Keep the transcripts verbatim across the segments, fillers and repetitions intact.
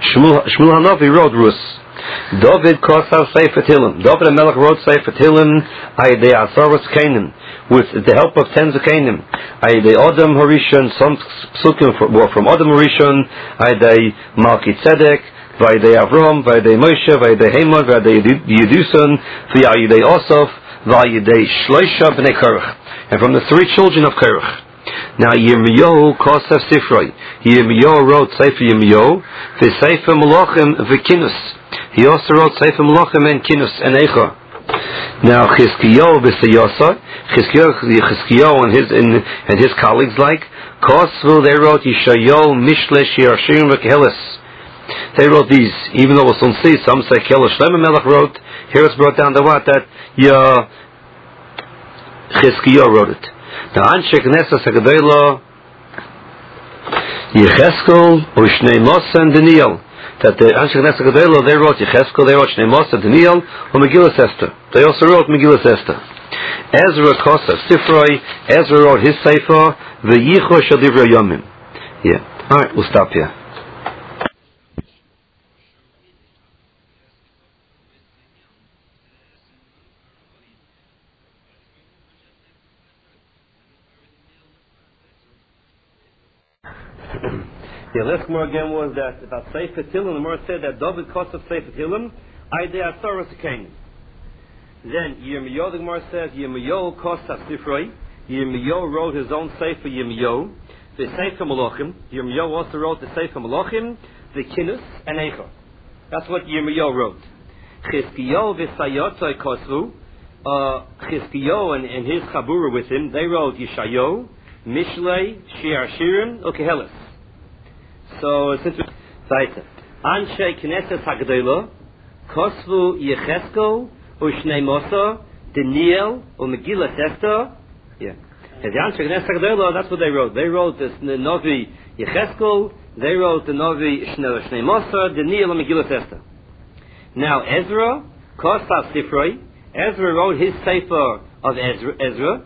Shmuel, Shmuel Hanavi wrote Rus. David Kosav Sefer Tehillim. David HaMelech wrote Sefer Tehillim Ayidei Asaras Kainim, with the help of ten Zakainim. Ayidei Adam Harishon, some psukim were from Adam Harishon, Ayidei Malki Tzedek, Vayidei Avram, Vayidei Moshe, Vayidei Haman, Vayidei Yeduson, Vayidei Osaf, Vayidei Shloisha B'nei Korach, and from the three children of Korach. Now Yirmiyahu Kosav Sifroi. Yirmiyahu wrote Sefer Yirmiyahu, the Sefer Malachim v'Kinus. He also wrote Sefer Malachim and Kinus and Eicha. Now Chizkiyahu v'Seyasa, Chizkiyahu and his and, and his colleagues like Kosvu, they wrote Yishayahu Mishle Shir Shirim v'Kehelis. They wrote these, even though it's on C, some say Kehelis Shlomo Melech wrote. Here it's brought down to what that Ya Chizkiyahu wrote it. Now Anshe Knesset Hagdolah Yecheskel Ushnei Moshe and Daniel. That the Anshe Knesset Hagdolah they wrote Yecheskel, they wrote Shnei Moshe and Daniel, or Megillas Esther. They also wrote Megillas Esther. Ezra Kosav Sifroi. Ezra wrote his Sefer V'Yicho Shel Divrei Yomim. Yeah. All right, we'll stop here. The last more again was that about Sefer Tehillim, the more said that David Kosav Sefer Tehillim, Ayidei Asaras Kainim. Then Yirmiyahu, the Gemara says, Yirmiyahu Kosav Sifroi. Yirmiyahu wrote his own Sefer Yirmiyahu, the Sefer Malachim. Yirmiyahu also wrote the Sefer Malachim, the Kinus and Eicha. That's what Yirmiyahu wrote. Chizkiyahu v'Sayotzai Kosru. Uh, Chizkiyahu and, and his Chabura with him, they wrote Yishayahu, Mishlei, Shir Shirim, Ukehelis. So since we weiter Anshe Knesset Hagdolah Kosvu Yecheskel Ushnei Moshe Daniel uMegillas Esther. Yeah, and the Anshe Knesset Hagdolah, that's what they wrote. They wrote this the Novi Yecheskel. They wrote the Novi Shnei Moshe Daniel uMegillas Esther. Now Ezra Kosav Sifroi. Ezra wrote his Sefer of Ezra. Ezra.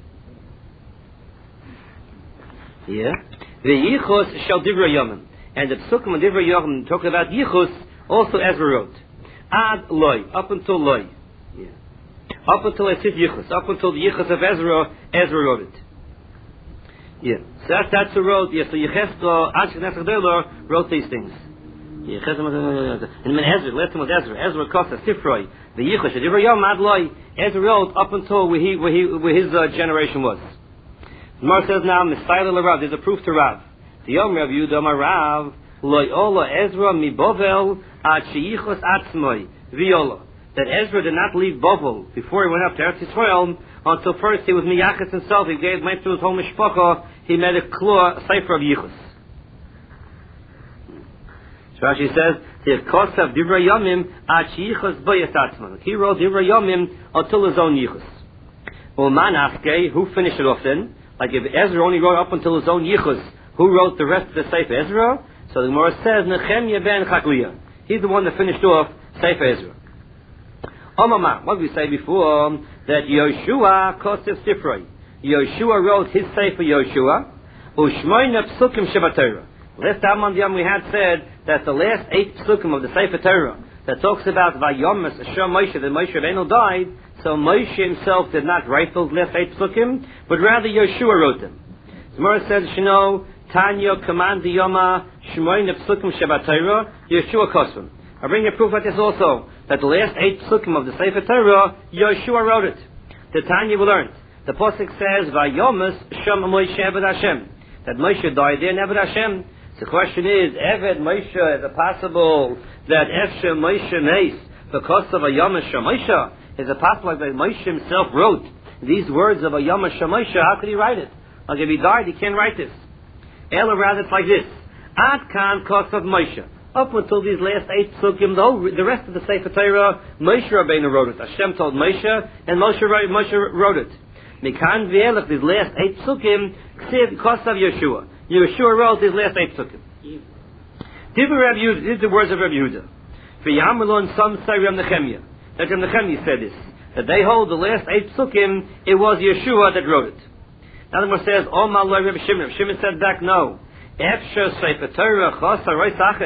Yeah. The Yichus Shel Divrei Yomim, and the Psukim of Divrei Yomim talk about Yichus. Also Ezra wrote Ad Loi, up until Loi, yeah. Up until it says Yichus, up until the Yichus of Ezra, Ezra wrote it. Yeah, so that's that's who wrote. Yeah, so Yecheskel, Anshe Knesset Hagdolah wrote these things. Yecheskel, and then Ezra, last one was Ezra. Ezra Kosav Sifroi, the Yichus Shel Divrei Yomim Ad Loi. Ezra wrote up until where he where he where his uh, generation was. The Gemara says now, Messiah Rav, there's a proof to Rav. The Yom Rav Yehuda Amar Rav, Loi Ola Ezra mi Bovel ad sheyichos atzmoi v'yola. That Ezra did not leave Bovel before he went up to Eretz Yisrael until first he was miyachas himself. He gave, went to his whole mishpacha. He made a klur sefer of yichus. So Rashi says, "The kosav divrei yomim ad sheyichos boyas atzmoi." He wrote divrei yomim until his own yichus. Uman askei, who finished it off then? Like if Ezra only wrote up until his own yichus, who wrote the rest of the Sefer Ezra? So the Gemara says Nehemiah ben Chakliah. He's the one that finished off Sefer Ezra. Omama, what did we say before? That Yoshua Kosev Sifroi. Yoshua wrote his Sefer Yoshua. Ushmoina Psukim Shebatorah. Last time on the Yom we had said that the last eight Psukim of the Sefer Torah that talks about Vayomas Asher Moshe, that Moshe Rabbeinu died. So Moshe himself did not write those last eight psukim, but rather Yeshua wrote them. The Gemara says, "Shino Tanya command the Yoma Shmoin psukim Shebatorah Yeshua Kosvim." I bring a proof like this also that the last eight psukim of the Sefer Torah Yeshua wrote it. The Tanya we learned. The pasuk says, "Vayomas Shem Moshe Eved Hashem," that Moshe died there in Eved Hashem. So the question is, Eved Moshe, is it possible that Efshe Moshe Meis because of Vayomas Shem Moshe? Is it possible that Moshe himself wrote these words of a Yom HaShemisha? How could he write it? Like if he died, he can't write this. Ela, rather, it's like this. Ad kan kosav Moshe. Up until these last eight psukim, the, whole, the rest of the Sefer Torah, Moshe Rabbeinu wrote it. Hashem told Moshe, and Moshe, Moshe wrote it. Mikan v'elach, these last eight psukim, ksiv kosav Yeshua. Yeshua wrote these last eight psukim. Divrei Rav Yehuda, these are the words of Rav Yehuda. V'yamelon some say Rav Nehemiah. That Rav Nehemiah said this, that they hold the last eight psukim, it was Yeshua that wrote it. Now the Gemara says, "Oh my Lord, Rabbi Shimon." Rabbi Shimon said back, "No. Efshar Sefer Torah Chasa Rois Aches."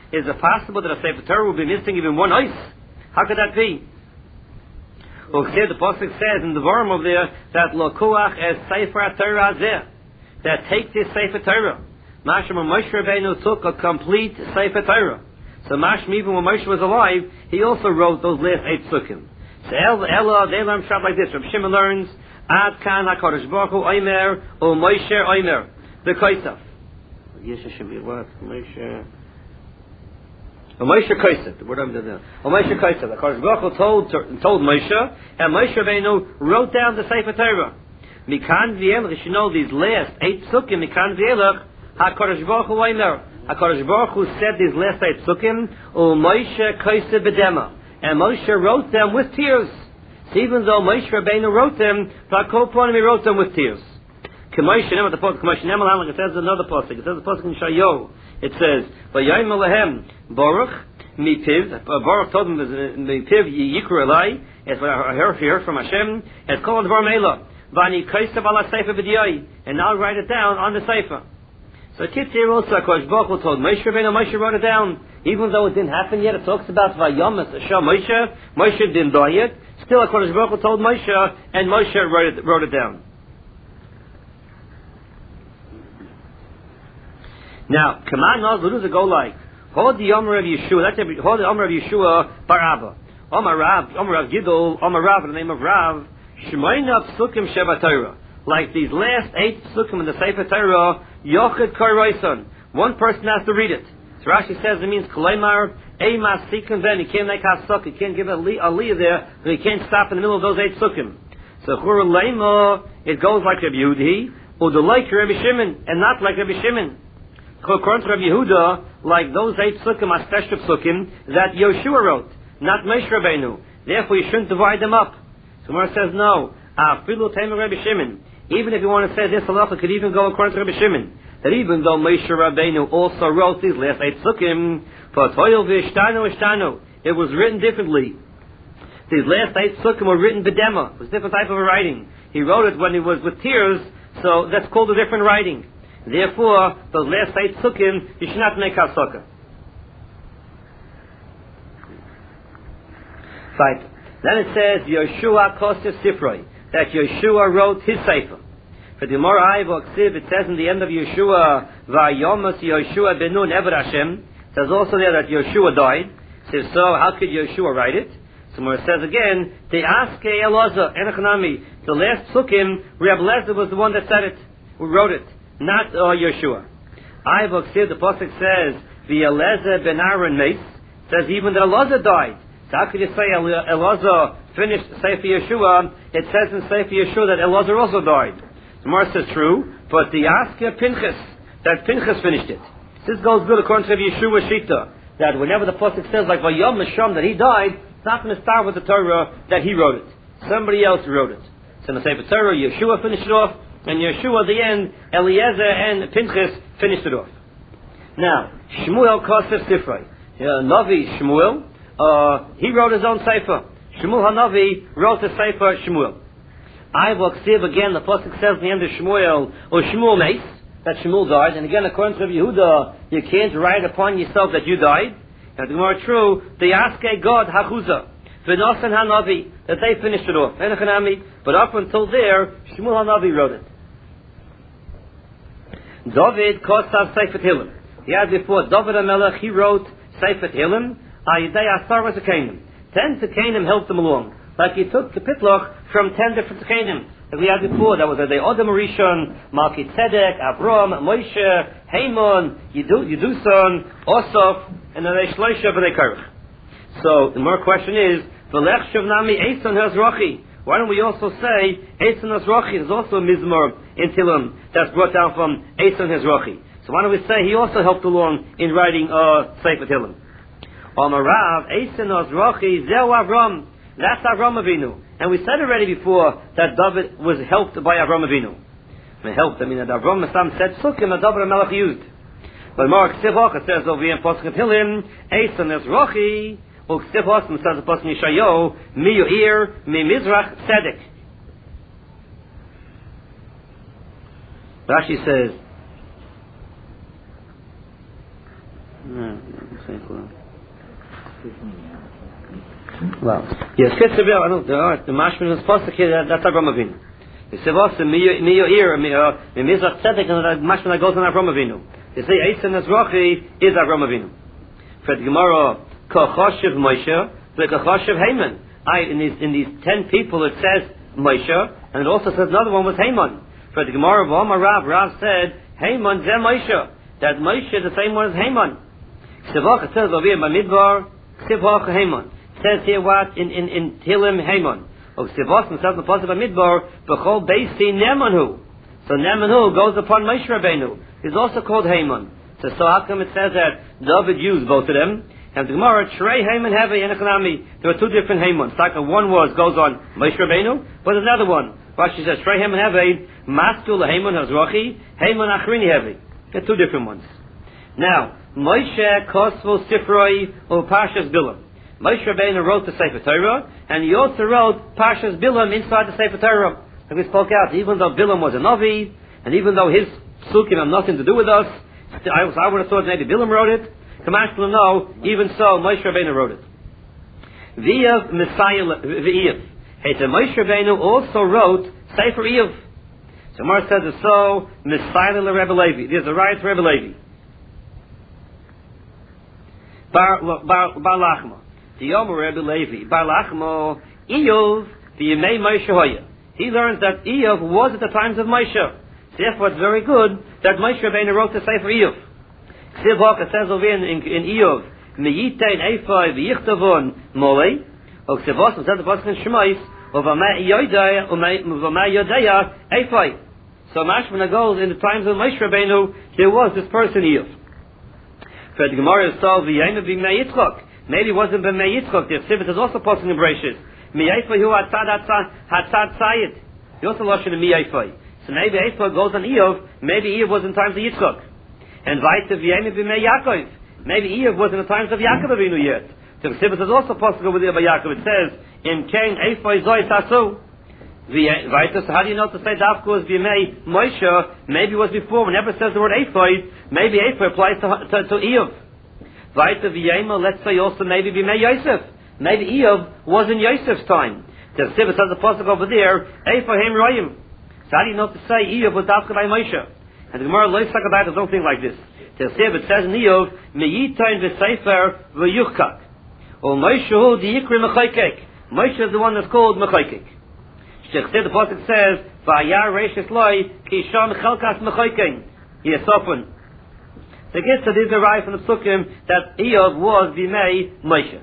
Is it possible that a Sefer Torah will be missing even one ice? How could that be? Well, here the Pasuk says in the Vorm over there that Lokuach es Sefer Torah Zeh, that take this Sefer Torah. Mashma Moshe Rabbeinu took a complete Sefer Torah. So Mashma, even when Moshe was alive, he also wrote those last eight psukim. So Ella, they learn shop like this. Rabbi Shimon learns Ad Kan HaKadosh Baruch Hu Omer O Moshe Omer the Koisaf. Yes, it should be what Moshe. O Moshe Koisaf. The word I'm doing. O Moshe Koisaf. The Kadosh Baruch Hu told told Moshe, and Moshe Rabbeinu wrote down the Sefer Torah. Mikan v'elach, you should know these last eight psukim. Mikan v'elach HaKadosh Baruch Hu Omer. HaKadosh Baruch Hu said these last eight psukim. O Moshe Koisaf b'dema. And Moshe wrote them with tears. So even though Moshe Rabbeinu wrote them, Vakol he wrote them with tears. K'moshe Nemal, the pasuk K'moshe Nemal, it says another pasuk. It says the pasuk in Shayo. It says, "Vayayim Alehem Baruch mipiv." Baruch told him, "Mipiv yikru elai." It's what I heard, heard from Hashem. It's called Dvar Meila. Vani Kaisav ala Sefer b'diyai, and now write it down on the Sefer. So Kitzir also, Kosh Baruch Hu told Moshe Rabbeinu. Moshe wrote it down. Even though it didn't happen yet, it talks about Vayamas Hashem Moshe. Moshe didn't die yet. Still, HaKadosh Baruch Hu told Moshe, and Moshe wrote it, wrote it down. Now, Kaman knows what does it go like? Hold the Omer of Yeshua. Let's hold the Omer of Yeshua Bar Abba. Omer Rav, Omer Rav Gidol, Omer Rav in the name of Rav. Shemaina Psukim Sheva Torah. Like these last eight Psukim in the Sefer Torah, Yochid Koroison. One person has to read it. So Rashi says it means Kolaimar Eimas Sikim Ven. He can't make Hasuk. He can't give a aliyah there, but he can't stop in the middle of those eight Psukim. So Chur Leima, it goes like Rabbi Yehudi, or like Rabbi Shimon, and not like Rabbi Shimon. According to Rabbi Yehuda, like those eight Psukim are special Psukim that Yoshua wrote, not Moshe Rabbeinu. Therefore, you shouldn't divide them up. So Gemara says no. Afilu Tema Rabbi Shimon. Even if you want to say this halacha could even go according to Rabbi Shimon, that even though Moshe Rabbeinu also wrote these last eight Psukim, for Toil v'ishtanu ishtanu, it was written differently. These last eight Psukim were written b'dema. It was a different type of a writing. He wrote it when he was with tears, so that's called a different writing. Therefore, those last eight Psukim, you should not make Hasukah. Right. Then it says, Yeshua Kosef Sifroi, that Yeshua wrote his Sefer. For the Gemara Ayvo Ksiv, it says in the end of Yeshua, Vayomas Yeshua Benun Eved Hashem. It says also there that Yeshua died. So, so how could Yeshua write it? So it says again, the Aske Elazar Enochanami, the last Psukim, Reb Lezer was the one that said it, who wrote it, not uh, Yeshua. Ayvo Ksiv, the pasuk says, V'Elezer Ben Aaron Meis, says even that Elazar died. So how could you say Elazar finished Sefer Yeshua? It says in Sefer Yeshua that Elazar also died. The Gemara says true, but the Asker Pinchas, that Pinchas finished it. This goes good according to Yeshua Shita, that whenever the pasuk says like Vayom Misham that he died, it's not going to start with the Torah that he wrote it. Somebody else wrote it. So in the Sefer Torah, Yeshua finished it off, and Yeshua at the end, Eliezer and Pinchas finished it off. Now, Shmuel Kosef Sifrei, uh, Navi Shmuel, uh, he wrote his own Sefer. Shmuel Hanavi wrote the Sefer Shmuel. I will see again, the pasuk says in the end of Shmuel, or Shmuel Meis, that Shmuel died, and again according to Rabbi Yehuda, you can't write upon yourself that you died. And the Gemara true, the Aske God Hachuza, V'nosan Hanavi, that they finished it off. But up until there, Shmuel Hanavi wrote it. David Kosav Sefer Tehillim. He had before David HaMelech, he wrote Sefer Tehillim, Ayidei Asar was a Canaan. Ten Tekanim helped him along. Like he took the Pitloch from ten different Tekanim. That we had before, that was the Odom Rishon, Malki Tzedek, Avram, Moshe, Haman, Yidu, Yiduson, Osoph, and then they Shloisha B'nei Korach. So the more question is, V'lech Shavnami Eitzon Hazrochi. Why don't we also say Eitzon Hazrochi? There's also a Mizmor in Tehillim that's brought down from Eitzon Hazrochi. So why don't we say he also helped along in writing uh, Sefer Tehillim? Amarav Eitzon Hazrochi Zeu Avram. That's Avram Avinu. And we said already before that David was helped by Avram Avinu. And helped, I mean, that Avram Masam said Sukkim that David HaMelech used. But Mark Sivach, it says over here in Pasuk Tehillim, Eitzon Hazrochi, or Sivach, and says in Pasuk Yeshayo, Mi Yoir, Mi Mizrach Tzedek. Rashi says, Well, yes, Kitzavil, I don't know, the Mashman is supposed to kill that, that's Avram Avinu. You say, what's the Miyo Ir, Mizrach Tzedek, and the Mashman that goes on Avram Avinu. You say, Eitz and Ezrachi is Avram Avinu. For the Gemara, Kochoshev Moshe, the Kochoshev Haman. I, in these, in these ten people it says Moshe, and it also says another one was Haman. For the Gemara of Omar Rav, Rav said, Haman Zeh Moshe. That Moshe is the same one as Haman. Ksivach, it says over here, Bamidbar, Ksivach Haman. It says here what? In, in, in Tilim Haman. Of Ksivach, it says in the Pasuk Bamidbar, Bechol Beisi Nemanhu. So Nemanhu goes upon Moshe Rabbeinu. He's also called Haman. So, so how come it says that David used both of them? And the Gemara, Trei Haman Hevi and Economy. There are two different Hamans. Like one was goes on Moshe Rabbeinu, but there's another one. Rashi says Trei Haman Hevi, Maskul Haman Hazrachi, Haman Achrini Hevi. There are two different ones. Now, Moshe Kosvo Sifroi or Parshas Bilam. Moshe Rabbeinu wrote the Sefer Torah, and he also wrote Parshas Bilam inside the Sefer Torah. And we spoke out, even though Bilam was a Navi, and even though his psukim have nothing to do with us, I, I would have thought maybe Bilam wrote it. Kamash no, even so, Moshe Rabbeinu wrote it. V'yav Messiah V'yav. Hey, so Moshe Rabbeinu also wrote Sefer Eyav. So Mar says it's so, Messiah Rebbe Levi. There's a riot to Rebbe Levi. Bar, bar, bar Lachma. The Yomer Rebbe Levi. Bar Lachma, Eyav, the Yemei Moshe Hoya. He learns that Eyav was at the times of Moshe. Therefore it's very good that Moshe Rabbeinu wrote the Sefer Eyav. Ksivach, it says over in, in, in Eyav, Meyitain Eifai v'yichtavon molei, or Ksivach, it says the Pasuk in Shemais, Uvamei Yodaya, Uvamei Yodaya Eifai. So Mashman goes, in the times of Moshe Rabbeinu, there was this person Eyav. For the Gemara is told, V'yayim b'mei Yitzchak. Maybe it wasn't b'mei Yitzchak, the Ksivach is also Pasuk in Bereshis. Me'eifai hu hatzad hatzad sayid. He also lost in Me'eifai. So maybe Eifai goes on Eyav, maybe Eyav was in times of Yitzchak. And Vaita V'yayim b'mei Yaakov. Maybe Eyav was in the times of Yaakov Avinu yet. So Ksivach is also possible with by Yaakov. It says, in Kain Eifai Zoi Tasu. Vaita, so how do you know to say Dafka was b'mei Moshe? Maybe it was before. Whenever it says the word Eifai, maybe Eifai applies to, to, to Eyav. Vaita V'yayim, let's say also maybe b'mei Yosef. Maybe Eyav was in Yosef's time. The Ksivach says the Pasuk over there, Eifai Hem Royim. So how do you know to say Eyav was Dafka by Moshe? And the Gemara lois about it, don't think like this. The Ksivach says in Eyav, Meyitain v'sefer v'yuchkak. Or Moshe hu di'ikri mechaykek. Moshe is the one that's called mechaykek. Shechsed, the Pasuk says, V'ayar reishis loy, ki sham chelkas mechayken. Yesofan. The Gitza did derive from the Psukim that Eyav was b'mei Moshe.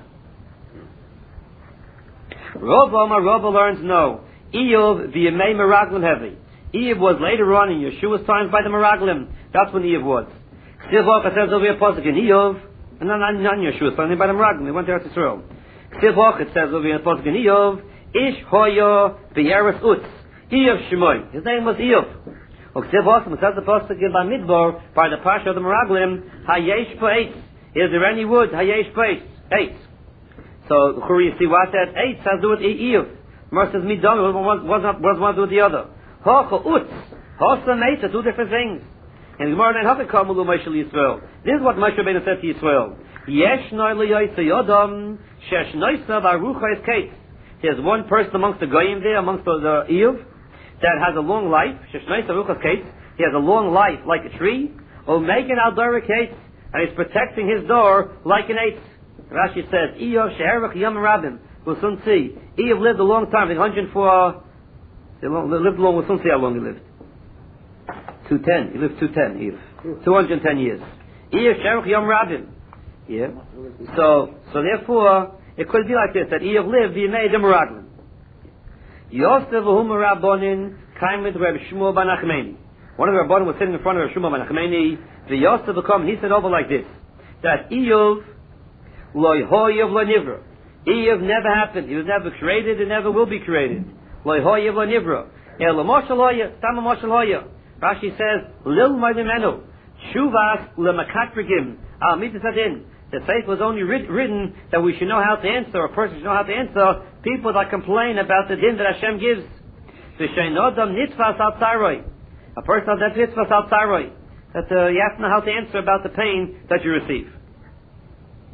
Rav Omar, Rav learns no. Eyav b'mei meraglim heavy. Eyav was later on in Yeshua's times by the Meraglim. That's when Eyav was. Ksivach, it says over here, Pasuk in Eyav, and not, not in Yeshua's time, by the Meraglim. They went there to Israel. Ksivach, it says over here, Pasuk in Eyav, Ish Hoya B'yeres Utz. Eyav Shemoy. His name was Eyav. Or Ksivach, it says the Pasuk in Bamidbar, by the Pasha of the Meraglim, Hayesh Pa'etz. Is there any wood? Hayesh Pa'etz. Eight. So, you see what that eight has to do with Eyav. Mer says, Midam, was not was one to do with the other. Hocha Utz, Hosa Meita, two different things. And Gemara then Hocha Kamulu Moshe Yisrael. This is what Moshe Rabbeinu said to Yisrael. Yesh Noi Liyoysa Yodam, Shesh Noisa Varucha Es Kate. There's one person amongst the Goyim there, amongst the, the Eyav, that has a long life. Shesh Noisa Varucha Es Kate. He has a long life like a tree. Or Megan Al Dora Kate, and he's protecting his door like an eight. Rashi says, Eyav Sheherach Yom Rabim. We'll soon see. Eyav lived a long time, one hundred four. He lived long, we'll soon see how long he lived. two ten. He lived two ten, Eyav. two hundred ten years. Eyav Sherach Yom Rabim. Yeah. So, so therefore, it could be like this, that Eyav lived, he made him Meraglim. Yosef V'hum Rabbonin came with Reb Shmuel ben Achmeni. One of the Rabbonin was sitting in front of Reb Shmuel ben Achmeni. The Yosef will come, he said over like this, that Eyav Loi Hoyev Lo Nivra. Eyav never happened. He was never created and never will be created. Loi Hoyev Lo Nivra. El Moshel Hoya, Tama Moshel Hoya. Rashi says, Lil Maidimenu, Shuvas Lemakatrigim, Al Mitasadin. The faith was only writ- written that we should know how to answer, a person should know how to answer people that complain about the din that Hashem gives. V'sheinodam nitzvas al tzaroi. A person that nitzvas al tzaroi. That uh, you have to know how to answer about the pain that you receive.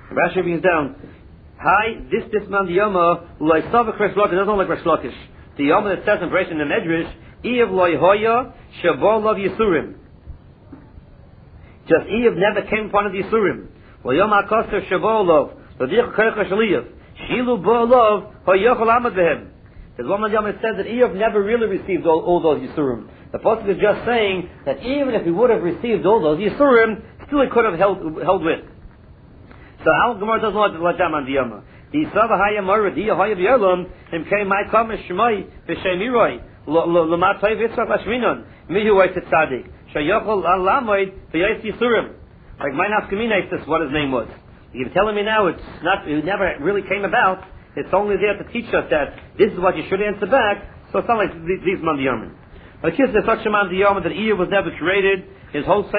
Rashi brings down, hi, this this man the Yoma, loy savak Resh Lakish, doesn't like Resh Lakish. The Yoma that says in Bereshit in the Medrash, Eiv loy hoya, shabol lov Yisurim. Just Eiv never came upon the Yisurim. Well, Yoma Koster shabol lov, Ladich Kercha Shaliyav, Shilu bo lov, hoyochol amad behem. Because one of the Yoma says that Eiv never really received all, all those Yisurim. The Pasuk is just saying that even if he would have received all those Yisurim, still he could have held, held with. So Al Gemara doesn't like like that on the Yoma. The Sava Haya Mara, the Haya B'Yerlam, him came my come Shemai B'Shemiroi, L'Mat Toiv Yitzchak Lashminon, Mihu Oit Tzadik, Shayachol Al Lamoid B'Yais Yisurim. Like my Nafkamina is this what his name was. You're telling me now it's not, it never really came about. It's only there to teach us that this is what you should answer back. So it's not like these man the Yoma. But here's the such a man the Yoma that Eiv was never created. His whole